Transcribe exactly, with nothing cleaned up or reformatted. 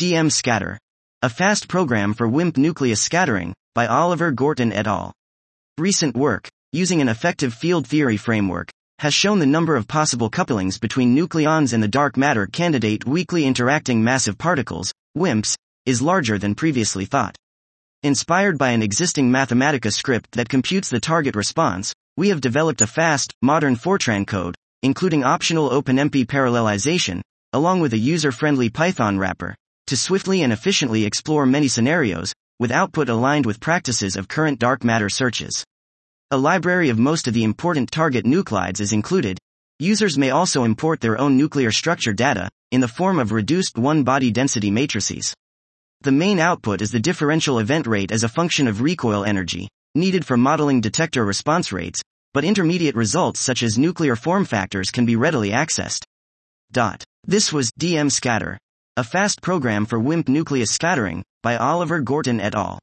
D M Scatter, a fast program for WIMP nucleus scattering, by Oliver Gorton et al. Recent work, using an effective field theory framework, has shown the number of possible couplings between nucleons and the dark matter candidate weakly interacting massive particles, WIMPs, is larger than previously thought. Inspired by an existing Mathematica script that computes the target response, we have developed a fast, modern Fortran code, including optional OpenMP parallelization, along with a user-friendly Python wrapper, to swiftly and efficiently explore many scenarios, with output aligned with practices of current dark matter searches. A library of most of the important target nuclides is included. Users may also import their own nuclear structure data, in the form of reduced one-body density matrices. The main output is the differential event rate as a function of recoil energy, needed for modeling detector response rates, but intermediate results such as nuclear form factors can be readily accessed. Dot. This was D M Scatter, a fast program for WIMP nucleus scattering, by Oliver Gorton et al.